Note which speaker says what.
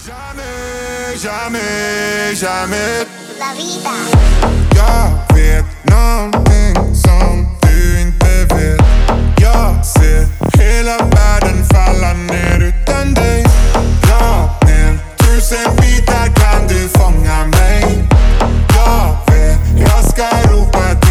Speaker 1: Jamais, jamais, jamais.
Speaker 2: La vida.
Speaker 1: Jag vet någonting som du inte vet. Jag ser hela världen falla ner utan dig. Rakt ner, 1000 bitar kan du fånga mig. Jag vet, jag ska ropa